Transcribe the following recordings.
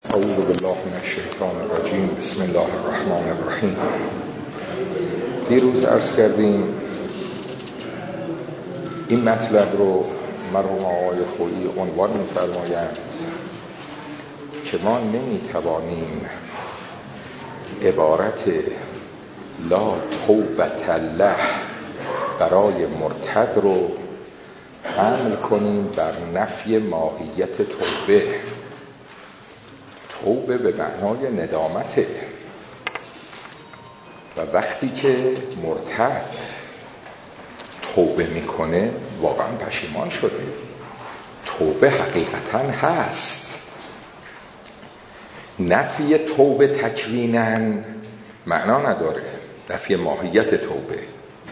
اعوذ بالله من الشیطان الرجیم. بسم الله الرحمن الرحیم. دیروز عرض کردیم این مطلب رو مرحوم آقای خویی عنوان می‌فرمایند که ما نمی‌توانیم عبارت لا توبة له برای مرتد رو حمل کنیم بر نفی ماهیت توبه. توبه به معنای ندامته و وقتی که مرتد توبه میکنه واقعا پشیمان شده. توبه حقیقتا هست. نفی توبه تکویناً معنا نداره، نفی ماهیت توبه.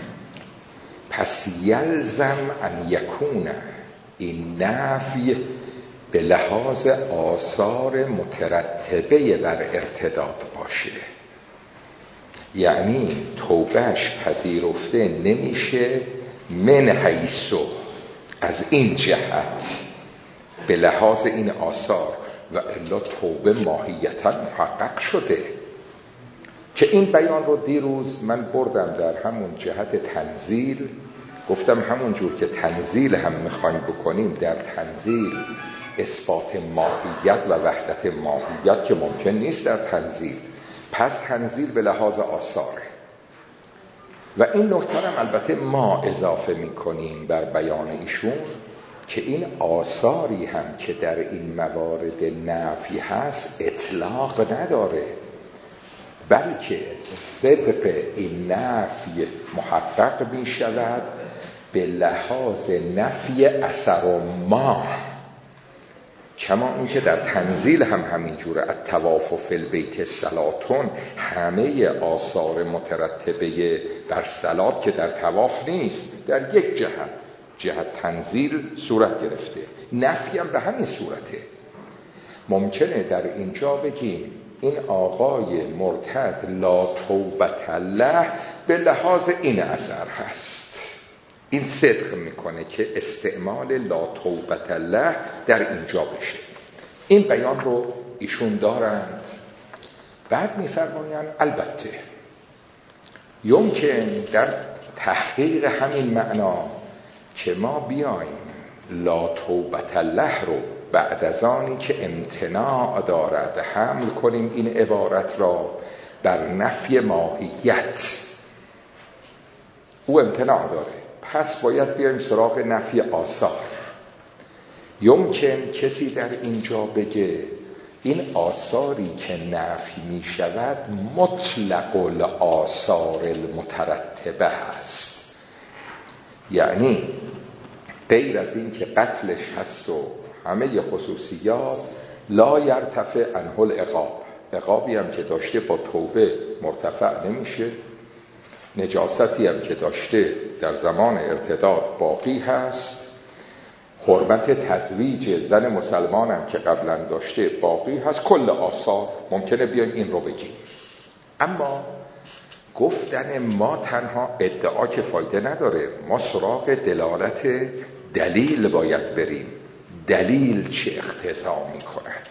پس یلزم ان یکون این نفی به لحاظ آثار مترتبه بر ارتداد باشه، یعنی توبهش پذیرفته نمیشه من حیثو، از این جهت، به لحاظ این آثار، و الا توبه ماهیتا محقق شده. که این بیان رو دیروز من بردم در همون جهت تنزیل. گفتم همون جور که تنزیل هم میخوایم بکنیم، در تنزیل اثبات ماهیت و وحدت ماهیت که ممکن نیست در تنزیل، پس تنزیل به لحاظ آثاره. و این نکته هم البته ما اضافه میکنیم بر بیان ایشون که این آثاری هم که در این موارد نفی هست اطلاق نداره، بلکه صدق این نفی محقق می شود به لحاظ نفی اثر و ما، کما این که در تنزیل هم همین جوره. الطواف فی البیت صلاتون، همه آثار مترتبه بر صلات که در طواف نیست، در یک جهت تنزیل صورت گرفته، نفی هم به همین صورته. ممکنه در اینجا بگیم این آقای مرتد لا توبة له به لحاظ این اثر هست. این صدق میکنه که استعمال لا توبة له در اینجا بشه. این بیان رو ایشون دارند. بعد میفرمایند البته یمکن در تحقیق همین معنا که ما بیایم لا توبة له رو بعد از آنی که امتناع دارد حمل کنیم این عبارت را بر نفی ماهیت. او امتناع داره، پس باید بیایم سراغ نفی آثار. یمکن کسی در اینجا بگه این آثاری که نفی می شود مطلق الآثار المترتبه است، یعنی غیر از این که قتلش هست و همه خصوصیات، لا یرتفع عنه العقاب، عقابی هم که داشته با توبه مرتفع نمیشه، نجاستی هم که داشته در زمان ارتداد باقی هست، حرمت تزویج زن مسلمان هم که قبلا داشته باقی هست. کل آثار ممکنه بیایم این رو بگیم. اما گفتن ما تنها ادعا که فایده نداره، ما سراغ دلالت دلیل باید بریم. دلیل چه اقتضا می کند؟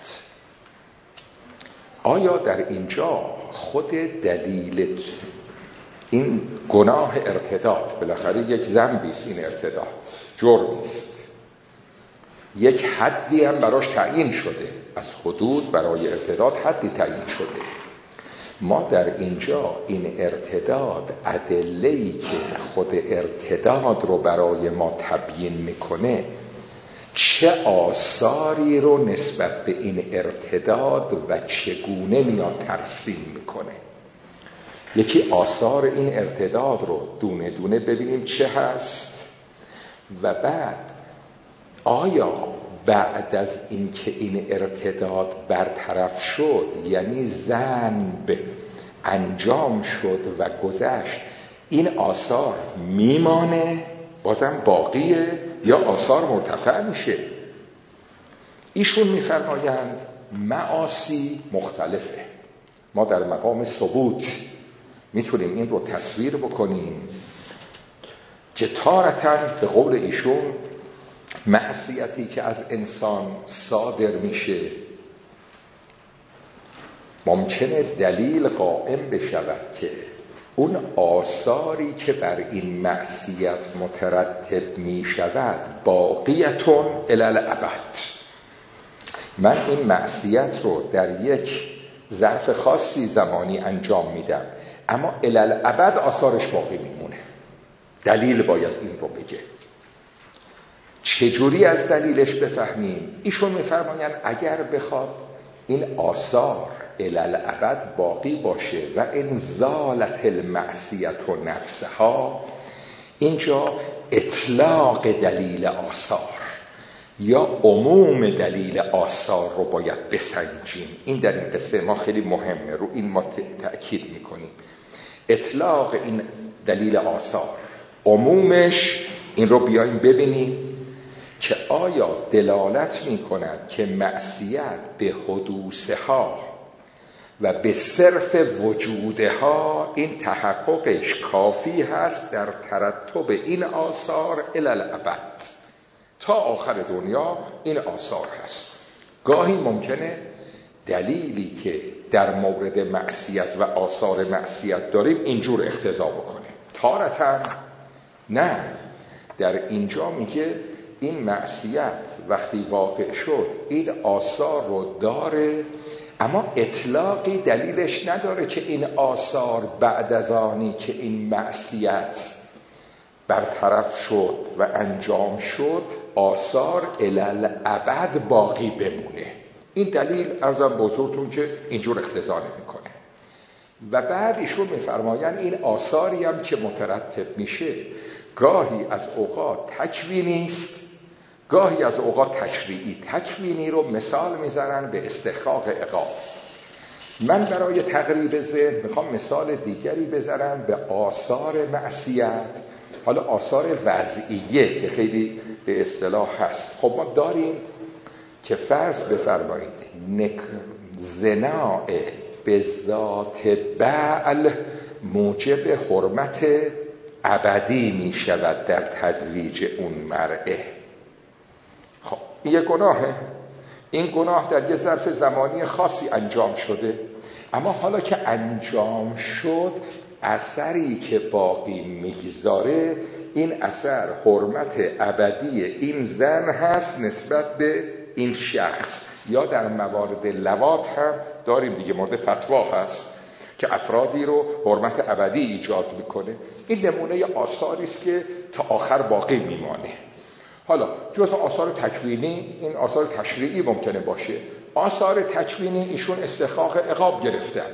آیا در اینجا خود دلیل این گناه ارتداد، بالاخره یک ذنبی است، این ارتداد جرمی است، یک حدی هم براش تعیین شده، از حدود برای ارتداد حدی تعیین شده. ما در اینجا این ارتداد، ادله‌ای که خود ارتداد رو برای ما تبیین میکنه، چه آثاری رو نسبت به این ارتداد و چگونه میاد ترسیم میکنه. یکی آثار این ارتداد رو دونه دونه ببینیم چه هست، و بعد آیا بعد از اینکه این ارتداد برطرف شد، یعنی ذنب انجام شد و گذشت، این آثار میمانه بازم باقیه یا آثار مرتفع میشه؟ ایشون میفرمایند معاصی مختلفه. ما در مقام ثبوت میتونیم این رو تصویر بکنیم که تارتاً به قول ایشون معصیتی که از انسان صادر میشه ممکنه دلیل قائم بشود که اون آثاری که بر این معصیت مترتب می شود باقیتون الی الابد. من این معصیت رو در یک ظرف خاصی زمانی انجام میدم، اما الی الابد آثارش باقی میمونه. دلیل باید این رو بگه. چجوری از دلیلش بفهمیم؟ ایشون میفرمایند اگر بخواد این آثار الی الابد باقی باشه و ان زالت المعصیت و نفسها، اینجا اطلاق دلیل آثار یا عموم دلیل آثار رو باید بسنجیم. این در این قصه ما خیلی مهمه، رو این ما تأکید میکنیم. اطلاق این دلیل آثار، عمومش، این رو بیایم ببینیم که آیا دلالت میکند که معصیت به حدوثها و به صرف وجودها این تحققش کافی هست در ترتب این آثار الی الابد، تا آخر دنیا این آثار هست. گاهی ممکنه دلیلی که در مورد معصیت و آثار معصیت داریم اینجور اقتضا بکنه، تارتاً نه. در اینجا میگه این معصیت وقتی واقع شد این آثار رو داره، اما اطلاقی دلیلش نداره که این آثار بعد از آنی که این معصیت برطرف شد و انجام شد آثار الی الابد باقی بمونه. این دلیل عرضم بزرگتون که اینجور اقتضا نمیکنه. و بعد ایشون میفرمایند این آثاری هم که مترتب میشه گاهی از اوقات تکوینی است، گاهی از اوقات تشریعی. تکوینی رو مثال میزنن به استحقاق عقاب. من برای تقریب ذهن میخوام مثال دیگری بزنم به آثار معصیت، حالا آثار وضعیه که خیلی به اصطلاح هست. خب ما داریم که فرض بفرمایید زنا به ذات بعل موجب حرمت ابدی می شود در تزویج اون مرأه. خب این یه گناهه، این گناه در یه ظرف زمانی خاصی انجام شده، اما حالا که انجام شد اثری که باقی میگذاره این اثر حرمت ابدی این زن هست نسبت به این شخص. یا در موارد لواط هم داریم دیگه، مورد فتوا هست که افرادی رو حرمت ابدی ایجاد میکنه. این نمونه آثاری است که تا آخر باقی میمانه. حالا جز آثار تکوینی این آثار تشریعی ممکنه باشه. آثار تکوینی ایشون استحقاق عقاب گرفتن،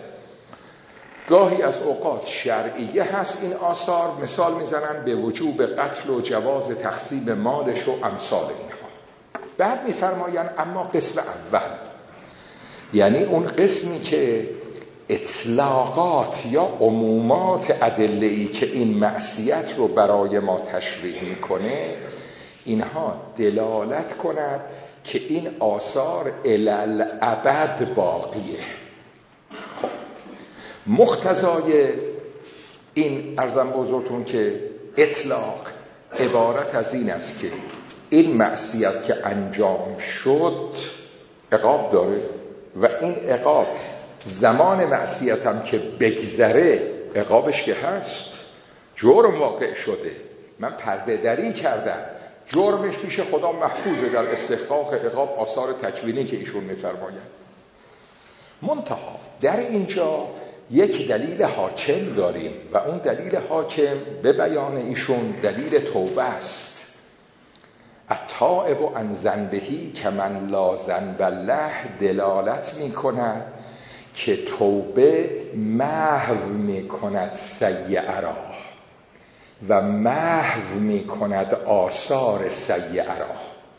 گاهی از اوقات شرعیه هست. این آثار مثال میزنن به وجوب قتل و جواز تقسیم مالش و امثال اینها. بعد میفرمایند اما قسم اول، یعنی اون قسمی که اطلاقات یا عمومات ادله‌ای که این معصیت رو برای ما تشریح میکنه، اینها دلالت کند که این آثار الی الابد باقیه. خب مقتضای این عرضم بزرگتون که اطلاق عبارت از این است که این معصیت که انجام شد عقاب داره و این عقاب زمان معصیت هم که بگذره عقابش که هست. جرم واقع شده، من پرده دری کردم، جرمش پیش خدا محفوظه در استحقاق عقاب آثار تکوینی که ایشون میفرمایند. منتها در اینجا یک دلیل حاکم داریم و اون دلیل حاکم به بیان ایشون دلیل توبه است. التائب عن ذنبه کمن لا ذنب له دلالت میکند که توبه محو میکند سیئه را و محو میکند آثار سیئه را.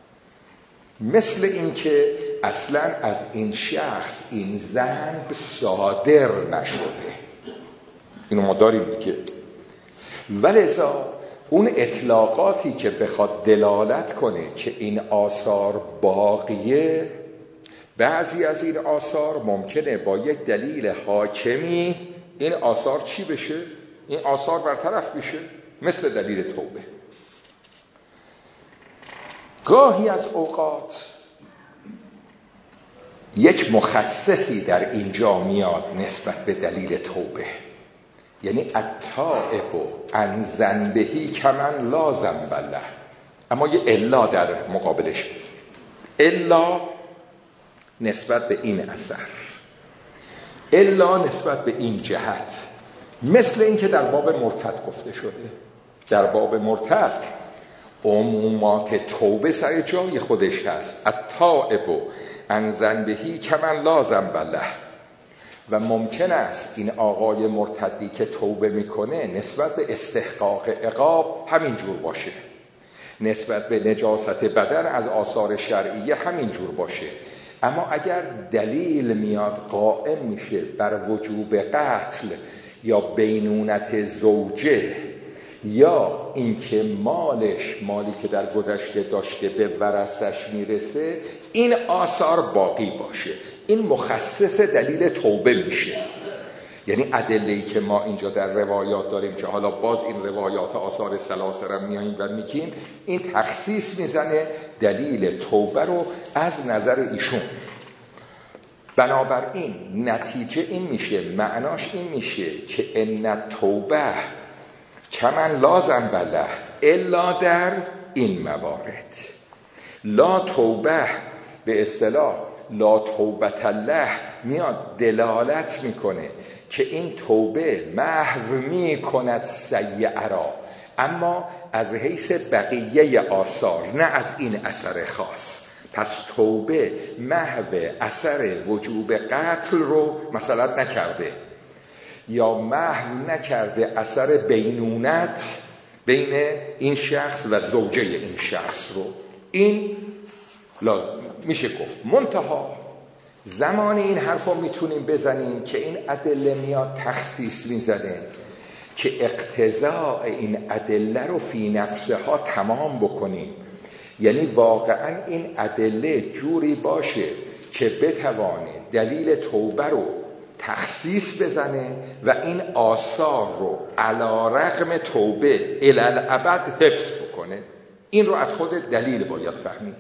مثل این که اصلا از این شخص این ذنب صادر نشده، اینو ما داریم دیگه. ولذا اون اطلاقاتی که بخواد دلالت کنه که این آثار باقیه، بعضی از این آثار ممکنه با یک دلیل حاکمی این آثار چی بشه؟ این آثار برطرف بشه، مثل دلیل توبه. گاهی از اوقات یک مخصصی در اینجا میاد نسبت به دلیل توبه، یعنی التائب عن ذنبه کمن لا ذنب له، اما یه الا در مقابلش، الا نسبت به این اثر، الا نسبت به این جهت، مثل این که در باب مرتد گفته شده. در باب مرتد عمومات توبه سر جای خودش هست، التائب عن ذنبه کمن لا ذنب له، و ممکن است این آقای مرتدی که توبه میکنه نسبت به استحقاق عقاب همین جور باشه، نسبت به نجاست بدن از آثار شرعیه همین جور باشه، اما اگر دلیل میاد قائم میشه بر وجوب قتل یا بینونت زوجه، یا اینکه مالی که در گذشته داشته به ورثش میرسه، این آثار باقی باشه، این مخصص دلیل توبه میشه. یعنی ادله‌ای که ما اینجا در روایات داریم که حالا باز این روایات آثار ثلاثه را میاییم و میگیم، این تخصیص میزنه دلیل توبه رو از نظر ایشون. بنابراین نتیجه این میشه، معناش این میشه که ان توبه کمن لا ذنب له الا در این موارد. لا توبه به اصطلاح لا توبه له میاد دلالت میکنه که این توبه محو میکند سیئه را، اما از حیث بقیه آثار، نه از این اثر خاص. پس توبه محو اثر وجوب قتل رو مثلا نکرده، یا محو نکرده اثر بینونت بین این شخص و زوجه این شخص رو. این لازم میشه گفت. منتها زمان این حرف رو میتونیم بزنیم که این ادله میاد تخصیص میزنه که اقتضاء این ادله رو فی نفسها تمام بکنیم، یعنی واقعا این ادله جوری باشه که بتوانه دلیل توبه رو تخصیص بزنه و این آثار رو علی رغم توبه الی الابد حفظ بکنه. این رو از خود دلیل باید فهمید.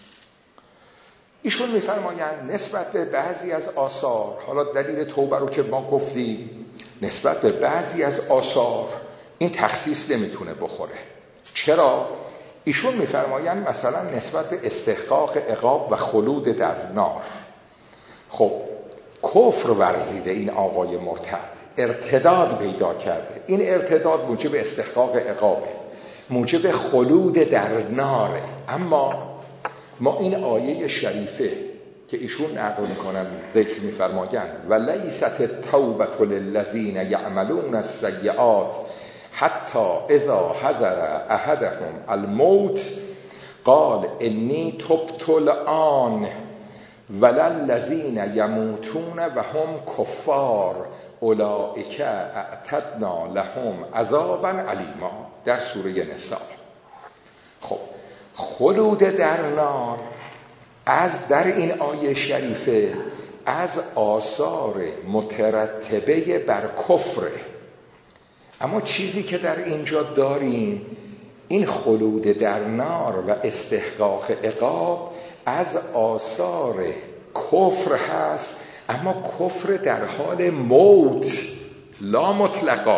ایشون میفرمایند نسبت به بعضی از آثار، حالا دلیل توبه رو که ما گفتیم، نسبت به بعضی از آثار این تخصیص نمیتونه بخوره. چرا؟ ایشون میفرمایند مثلا نسبت به استحقاق عقاب و خلود در نار، خب کفر ورزیده این آقای مرتد، ارتداد پیدا کرده، این ارتداد موجب استحقاق عقابه، موجب خلود در ناره. اما ما این آیه شریفه که ایشون نقل میکنن ذکر میفرمایند و لیست التوبة للذین یعملون السیئات حتی اذا حضر احدهم الموت قال انی تبت الآن وللذین یموتون و هم کفار اولئک اعتدنا لهم عذابا علیما، در سوره نساء. خب خلود در نار از در این آیه شریفه از آثار مترتبه بر کفره، اما چیزی که در اینجا داریم این خلود در نار و استحقاق عقاب از آثار کفر هست، اما کفر در حال موت لا مطلقا،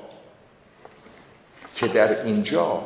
که در اینجا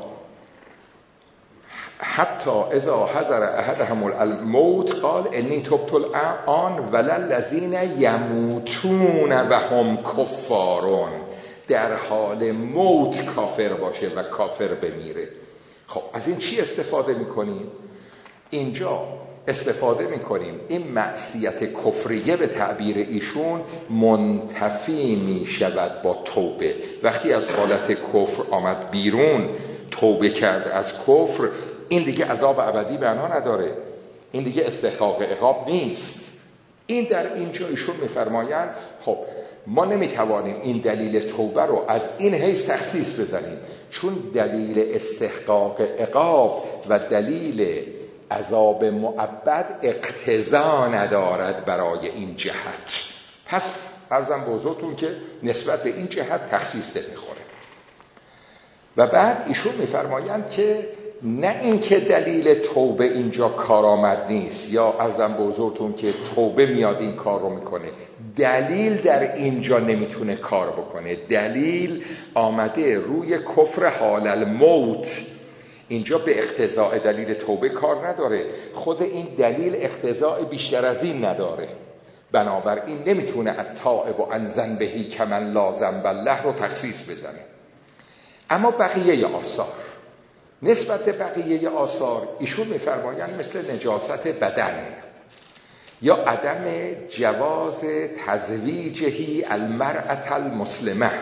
حتی اذا حضر احدهم الموت قال انی تبت الآن وللذین یموتون و هم کفارون، در حال موت کافر باشه و کافر بمیره. خب از این چی استفاده میکنیم؟ اینجا استفاده میکنیم این معصیت کفریه به تعبیر ایشون منتفی میشود با توبه. وقتی از حالت کفر آمد بیرون، توبه کرد از کفر، این دیگه عذاب ابدی به آنها نداره، این دیگه استحقاق عقاب نیست. این در اینجا ایشون میفرمایند خب ما نمیتوانیم این دلیل توبه رو از این حیث تخصیص بزنیم، چون دلیل استحقاق عقاب و دلیل عذاب مؤبد اقتضا ندارد برای این جهت. پس عرضم به حضورتون که نسبت به این جهت تخصیص نمیخوره. و بعد ایشون میفرمایند که نه اینکه دلیل توبه اینجا کارآمد نیست یا عرضم به حضورتون که توبه میاد این کار رو میکنه، دلیل در اینجا نمیتونه کار بکنه. دلیل آمده روی کفر حال الموت، اینجا به اقتضاء دلیل توبه کار نداره. خود این دلیل اقتضاء بیشتر از این نداره، بنابراین نمیتونه التائب عن ذنبه کمن لا ذنب له رو تخصیص بزنه. اما بقیه آثار، نسبت به بقیه آثار ایشون میفرمایند مثل نجاست بدن یا عدم جواز تزویجهی المرأة المسلمه،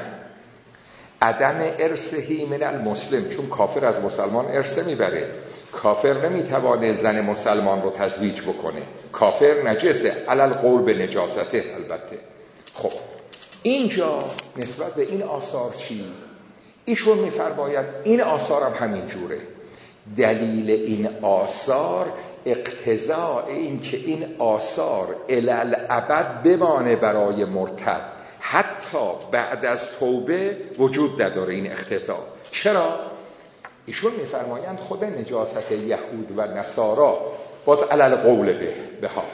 عدم ارثهی من المسلم، چون کافر از مسلمان ارث نمیبره، کافر نمیتوانه زن مسلمان رو تزویج بکنه، کافر نجسه علی القول به نجاسته. البته خب اینجا نسبت به این آثار چی؟ ایشون میفرماید این آثار هم همین جوره. دلیل این آثار اقتضاء این که این آثار الالعبد بمانه برای مرتد حتی بعد از توبه وجود نداره این اقتضاء. چرا؟ ایشون میفرمایند خود نجاست یهود و نصارا باز علل قول به ها،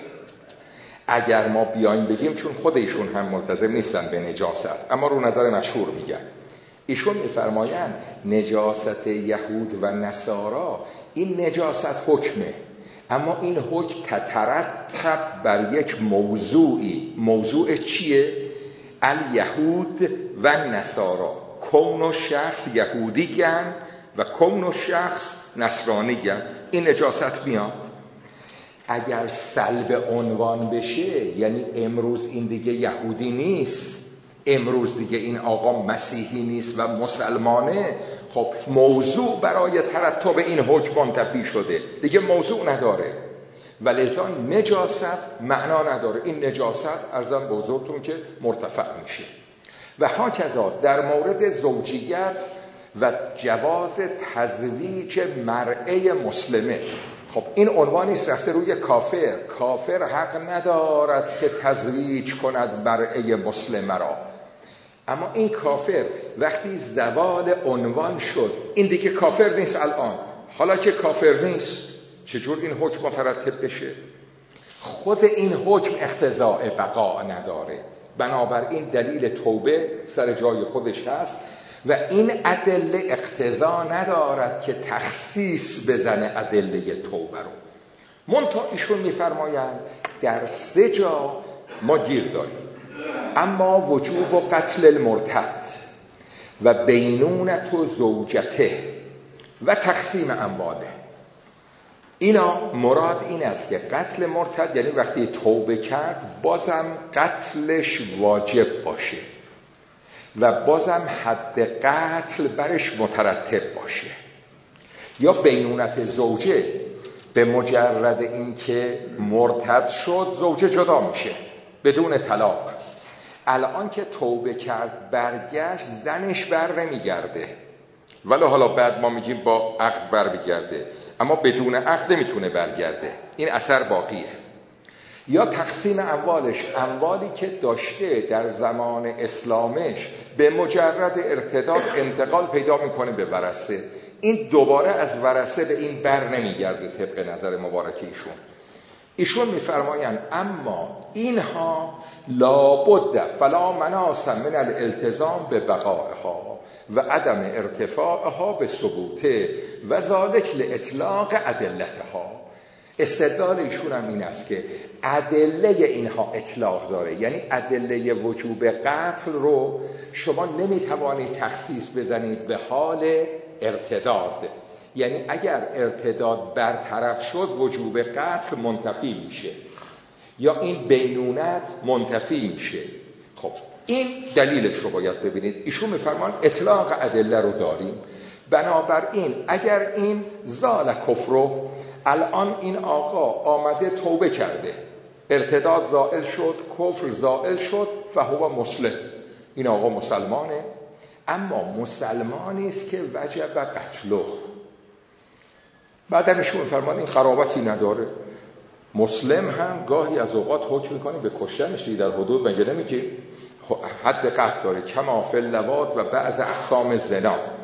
اگر ما بیایم بگیم، چون خود ایشون هم ملتزم نیستن به نجاست اما رو نظر مشهور میگن، ایشون میفرمایند نجاست یهود و نصارا این نجاست حکمه، اما این حکم تترتب بر یک موضوعی. موضوع چیه؟ الیهود و نصارا، کون و شخص یهودی گن و کون و شخص نصرانی گن، این نجاست میاد. اگر سلب عنوان بشه، یعنی امروز این دیگه یهودی نیست، امروز دیگه این آقا مسیحی نیست و مسلمانه، خب موضوع برای ترتب این حکم منتفی شده، دیگه موضوع نداره و لذا نجاست معنا نداره. این نجاست ارزم به حضورتون که مرتفع میشه. و هاکذا در مورد زوجیت و جواز تزویج مرأة مسلمه، خب این عنوانی است رفته روی کافر. کافر حق ندارد که تزویج کند مرأة مسلمه را، اما این کافر وقتی زوال عنوان شد این دیگه کافر نیست. الان حالا که کافر نیست چجور این حکم مترتب بشه؟ خود این حکم اقتضاء بقا نداره، بنابراین دلیل توبه سر جای خودش هست و این ادله اقتضا ندارد که تخصیص بزنه ادله توبه رو. منتها ایشون میفرمایند در 3 جا ما گیر داریم، اما وجوب و قتل المرتد و بینونت و زوجته و تقسیم امواله، اینا مراد این است که قتل مرتد یعنی وقتی توبه کرد بازم قتلش واجب باشه و بازم حد قتل برش مترتب باشه. یا بینونت زوجه، به مجرد اینکه مرتد شد زوجه جدا میشه بدون طلاق. الان که توبه کرد برگشت، زنش بر نمیگرده، ولی حالا بعد ما میگیم با عقد بر بگرده، اما بدون عقد نمیتونه برگرده، این اثر باقیه. یا تقسیم اموالش، اموالی که داشته در زمان اسلامش به مجرد ارتداد انتقال پیدا میکنه به ورثه، این دوباره از ورثه به این بر نمیگرده طبق نظر مبارک ایشون میفرمایند اما اینها لابد فلا مناس من الالتزام به بقائها و عدم ارتفاعها به ثبوته و ذالک لاطلاق ادلتها. استدلال ایشون هم این است که ادله اینها اطلاق داره، یعنی ادله وجوب قتل رو شما نمیتوانید تخصیص بزنید به حال ارتداد، یعنی اگر ارتداد برطرف شد وجوب قتل منتفی میشه یا این بینونت منتفی میشه. خب این دلیلش رو باید ببینید. ایشون میفرمان اطلاق ادله رو داریم، بنابراین اگر این زال کفرو، الان این آقا آمده توبه کرده، ارتداد زائل شد، کفر زائل شد، فهو مسلم، این آقا مسلمانه، اما مسلمانی است که وجب قتله. بعدم ایشون فرمان این قرابتی نداره، مسلم هم گاهی از اوقات حکم میکنه به کشتنش، در حدود مگه نمیگه حد قتل داره، کما فی اللواط و بعض اقسام زنا.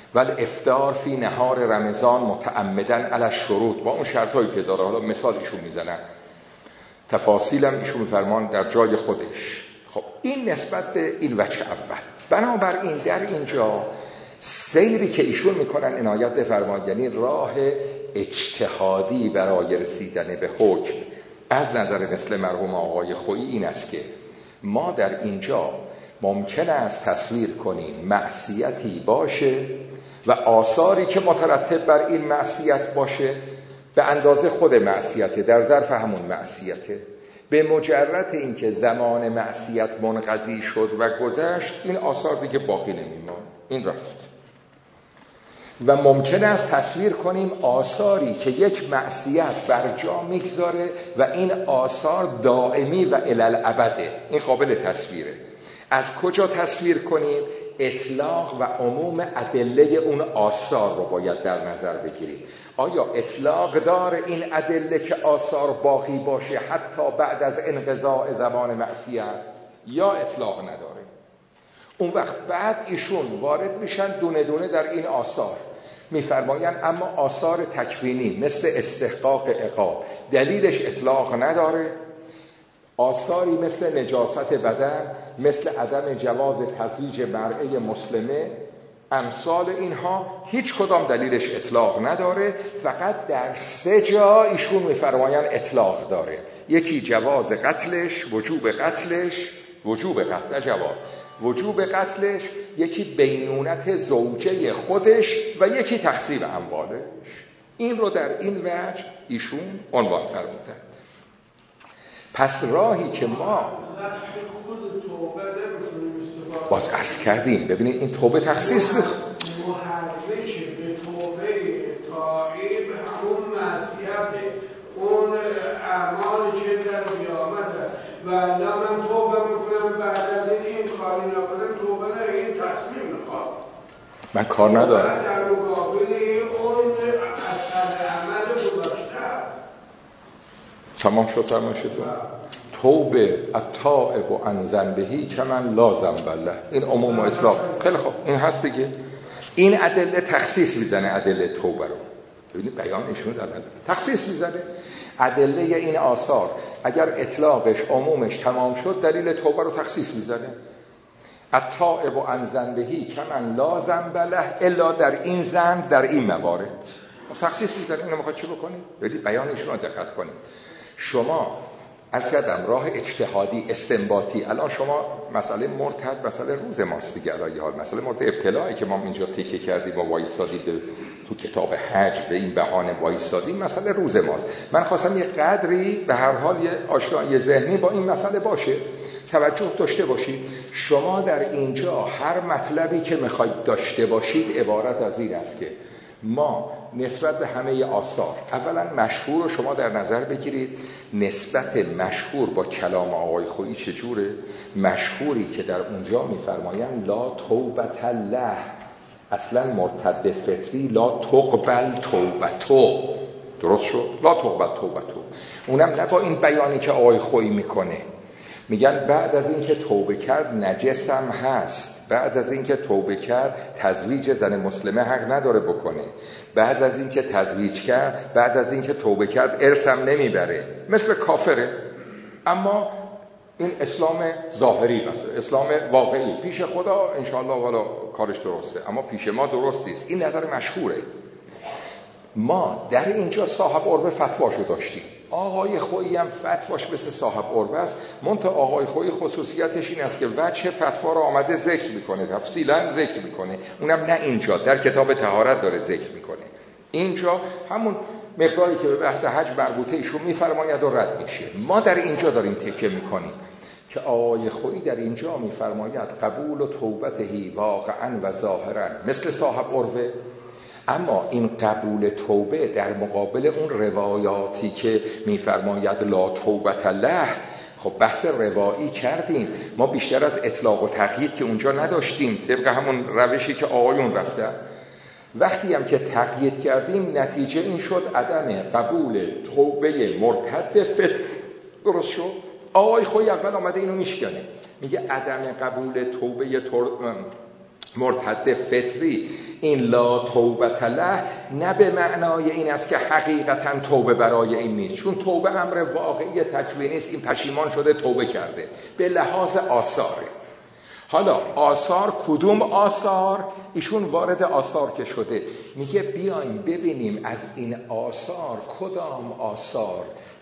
ولی افطار فی نهار رمضان متعمدن علی الشروط، با اون شرطایی که داره. حالا مثال ایشون میزنن، تفاصیلم ایشون میفرمان در جای خودش. خب این نسبت به این وجه اول. بنابراین در اینجا سیری که ایشون میکنن عنایت بفرمایید، یعنی راه اجتهادی برای رسیدن به حکم از نظر مثل مرحوم آقای خویی این است که ما در اینجا ممکن است تصویر کنیم معصیتی باشه و آثاری که مترتب بر این معصیت باشه به اندازه خود معصیته، در ظرف همون معصیته. به مجرد اینکه زمان معصیت منقضی شد و گذشت، این آثار دیگه باقی نمیمونه، این رفت. و ممکن است تصویر کنیم آثاری که یک معصیت بر جا میگذاره و این آثار دائمی و الالعبده، این قابل تصویره. از کجا تصویر کنیم؟ اطلاق و عموم ادله اون آثار رو باید در نظر بگیریم. آیا اطلاق داره این ادله که آثار باقی باشه حتی بعد از انقضاء زمان معصیت، یا اطلاق نداره؟ اون وقت بعد ایشون وارد میشن دونه دونه در این آثار، میفرمایند اما آثار تکوینی مثل استحقاق عقاب دلیلش اطلاق نداره. آثاری مثل نجاست بدن، مثل عدم جواز تزویج مرأة مسلمه، امثال اینها هیچ کدام دلیلش اطلاق نداره. فقط در 3 جا ایشون میفرمایند اطلاق داره. یکی جواز قتلش، وجوب قتلش، وجوب قتل نه جواز، وجوب قتلش، یکی بینونت زوجه خودش و یکی تقسیم اموالش. این رو در این وجه ایشون عنوان فرمودن. پس راهی که ما باز عرض کردیم، ببینید این توبه تخصیص میخواد. محرک به توبه تائب همون معصیت اون اعمال که در قیامته و الله من توبه میکنم بعد از این کاری نکنم، توبه نه، این تصمیم میخواد، من کار ندارم. در مقابل اون اثر عمل گذاشته است. تمام شد فرمایشتون. توبه التائب عن ذنبه کمن لا ذنب له، این عموم و اطلاق. خیلی خوب، این هست دیگه. این ادله تخصیص میزنه، ادله توبه رو. ببینید بیانشون در نظر تخصیص میزنه. ادله این آثار اگر اطلاقش عمومش تمام شد، دلیل توبه رو تخصیص میزنه. التائب عن ذنبه کمن لا ذنب له الا در این ذنب، در این موارد تخصیص میزنه. اینو میخواد چی بکنید؟ ببینید بیانشون رو دقت کنید. شما عرض کردم راه اجتهادی استنباطی. الان شما مسئله مرتد مسئله روز ماست دیگه، الان حال مسئله مورد ابتلاعی که ما اینجا تکیه کردیم و وایسادیم تو کتاب حج به این بهانه وایسادیم، مسئله روز ماست. من خواستم یه قدری به هر حال یه آشنایی ذهنی با این مسئله باشه، توجه داشته باشید. شما در اینجا هر مطلبی که میخواید داشته باشید عبارت از این است که ما نسبت به همه آثار، اولا مشهور رو شما در نظر بگیرید. نسبت مشهور با کلام آقای خویی چجوره؟ مشهوری که در اونجا میفرمایند لا توبت له، اصلا مرتد فطری لا تقبل توبتو، درست شد؟ لا تقبل توبتو. اونم نه با این بیانی که آقای خویی میکنه، میگن بعد از اینکه توبه کرد نجسم هست، بعد از اینکه توبه کرد تزویج زن مسلمه حق نداره بکنه، بعد از اینکه تزویج کرد، بعد از اینکه توبه کرد ارثم نمیبره، مثل کافره. اما این اسلام ظاهری بس، اسلام واقعی پیش خدا انشاءالله والا کارش درسته، اما پیش ما درست نیست. این نظر مشهوره. ما در اینجا صاحب عربه فتواشو داشتیم، آقای خویی هم فتواش مثل صاحب عربه است. منتها آقای خویی خصوصیتش این است که وجه فتوا رو آمده ذکر میکنه، تفصیلا ذکر میکنه. اونم نه اینجا، در کتاب طهارت داره ذکر میکنه. اینجا همون مقداری که به بحث حج مربوطه ایشون میفرماید و رد میشه. ما در اینجا داریم تکیه میکنیم که آقای خویی در اینجا میفرماید قبول و توبته واقعا و ظاهرا مثل صاحب عربه. اما این قبول توبه در مقابل اون روایاتی که میفرماید لا توبت له، خب بحث روایی کردیم. ما بیشتر از اطلاق و تقیید که اونجا نداشتیم، طبق همون روشی که آقایون رفتن. وقتی هم که تقیید کردیم نتیجه این شد عدم قبول توبه مرتد فطر. درست شد؟ آقای خویی اول آمده اینو میشکنه، میگه عدم قبول توبه مرتد فطری، این لا توبة له نه به معنای این است که حقیقتا توبه برای این نیست، چون توبه امر واقعی تکوینی است. این پشیمان شده توبه کرده به لحاظ آثاره. حالا آثار کدوم آثار؟ ایشون وارد آثار که شده میگه بیایم ببینیم از این آثار کدام آثار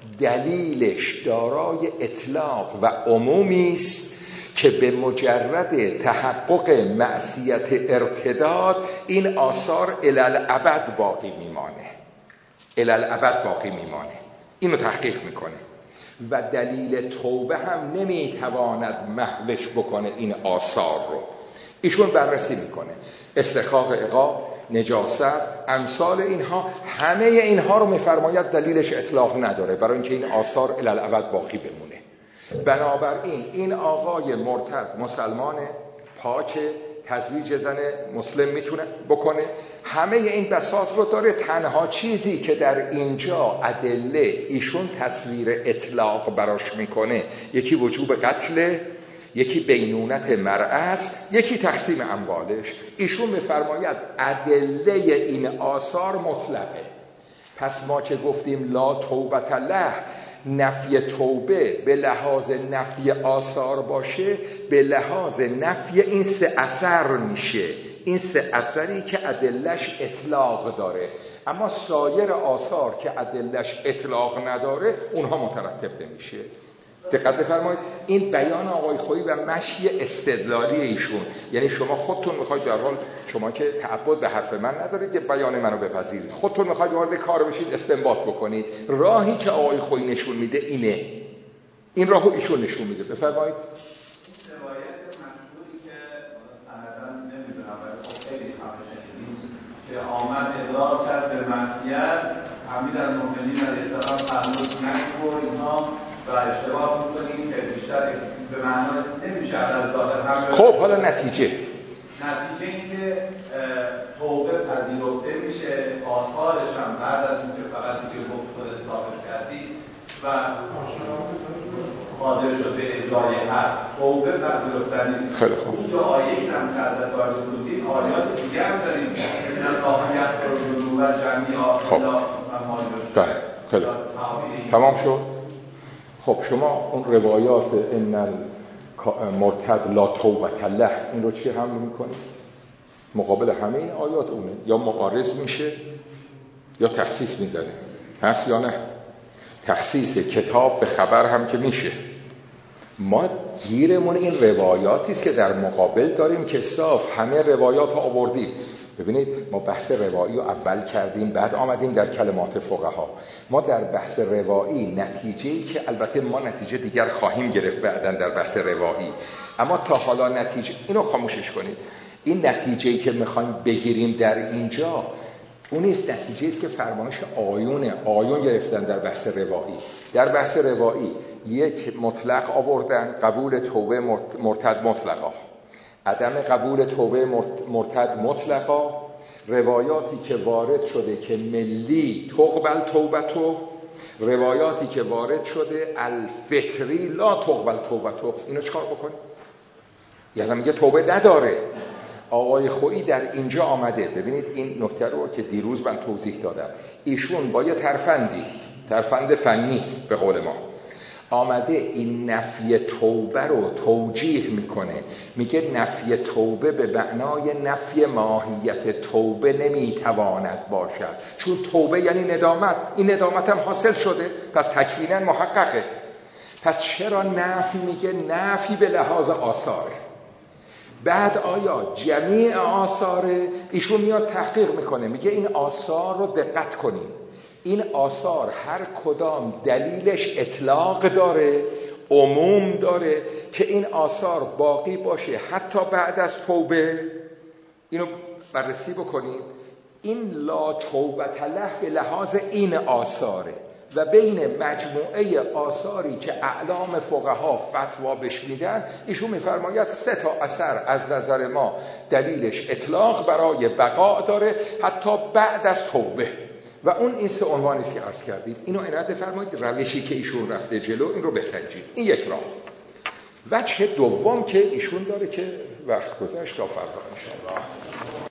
دلیلش دارای اطلاق و عمومی است که به مجرد تحقق معصیت ارتداد این آثار الالعبد باقی میمانه، الالعبد باقی میمانه. اینو تحقیق میکنه و دلیل توبه هم نمیتواند محوش بکنه این آثار رو. ایشون بررسی میکنه استحقاق عقاب، نجاست، امثال اینها، همه اینها رو میفرماید دلیلش اطلاق نداره برای اینکه این آثار الالعبد باقی بمونه. بنابراین این آقای مرتد مسلمان پاک، تزویج زن مسلم میتونه بکنه، همه این بساط رو داره. تنها چیزی که در اینجا ادله ایشون تصویر اطلاق براش میکنه یکی وجوب قتل، یکی بینونت مرأة است، یکی تقسیم اموالش. ایشون میفرماید ادله این آثار مطلقه. پس ما که گفتیم لا توبة له، نفی توبه به لحاظ نفی آثار باشه، به لحاظ نفی این سه اثر میشه، این سه اثری که ادلش اطلاق داره. اما سایر آثار که ادلش اطلاق نداره اونها مترتب نمیشه. دقت بفرمایید، این بیان آقای خویی و مشی استدلالی ایشون، یعنی شما خودتون میخواید در حال شما که تعبد به حرف من ندارید که بیان منو بپذیرید، خودتون میخواید وارد کار بشید استنباط بکنید. راهی که آقای خویی نشون میده اینه، این راهو ایشون نشون میده. بفرمایید. روایت مشهوری که سنداً نمیدونم ولی خب خیلی که آمد اقرار کرد به معصیت، امیر المؤمنین علیه السلام فرمود نکن اینها و اشتباه میکنیم که بیشتر به معنای نمیشه از ظاهر هم. خب حالا نتیجه این که توبه پذیرفته میشه، آثارش هم بعد از اینکه فقط که گفت خود ثابت کردی و حاضر شد به اجرای حد، توبه پذیرفته نیست. خیلی خوب. اون دو آیه‌ای هم که حضرت وارد بودیم، آیات دیگه هم داریم که الله یغفر الذنوب جمیعا الا ما یشاء. خیلی تمام شد. خب شما اون روایات ان مرتد لا توبة له این رو چی حمل میکنید؟ مقابل همه این آیات اونه، یا معارض میشه یا تخصیص میزنه، هست یا نه؟ تخصیص کتاب به خبر هم که میشه. ما گیرمون این روایاتی است که در مقابل داریم که صاف همه روایات ها آوردیم. ببینید ما بحث روایی رو اول کردیم، بعد آمدیم در کلمات فقها. ما در بحث روایی نتیجه‌ای که البته ما نتیجه دیگر خواهیم گرفت بعداً در بحث روایی، اما تا حالا نتیجه اینو خاموشش کنید، این نتیجه‌ای که میخوایم بگیریم در اینجا اون نیست، نتیجه‌ای است که فرمایش آیون گرفتن در بحث روایی. در بحث روایی یک مطلق آوردن، قبول توبه مرتد مطلقا، عدم قبول توبه مرتد مطلقا، روایاتی که وارد شده که ملی تقبل توبتو، روایاتی که وارد شده الفطری لا تقبل توبتو. اینو چکار بکنیم؟ یعنی میگه توبه نداره. آقای خویی در اینجا آمده، ببینید این نکته رو که دیروز من توضیح دادم، ایشون با یه ترفند فنی به قول ما آمده این نفی توبه رو توجیه میکنه. میگه نفی توبه به معنای نفی ماهیت توبه نمیتواند باشد، چون توبه یعنی ندامت، این ندامت هم حاصل شده، پس تکوینا محققه. پس چرا نفی؟ میگه نفی به لحاظ آثاره. بعد آیا جمیع آثاره؟ ایشون میاد تحقیق میکنه، میگه این آثار رو دقت کنیم، این آثار هر کدام دلیلش اطلاق داره، عموم داره که این آثار باقی باشه حتی بعد از توبه. اینو بررسی بکنیم. این لا توبة له به لحاظ این آثاره و بین مجموعه آثاری که اعلام فقها فتوا بهش میدن، ایشون میفرماید 3 تا اثر از نظر ما دلیلش اطلاق برای بقا داره حتی بعد از توبه، و اون این 3 عنوانی است که عرض کردیم. اینو عنایت فرمایید، روشی که ایشون رفته جلو این رو بسنجید. این یک راه. وجه دوم که ایشون داره که وقت گذشت تا فردا انشاءالله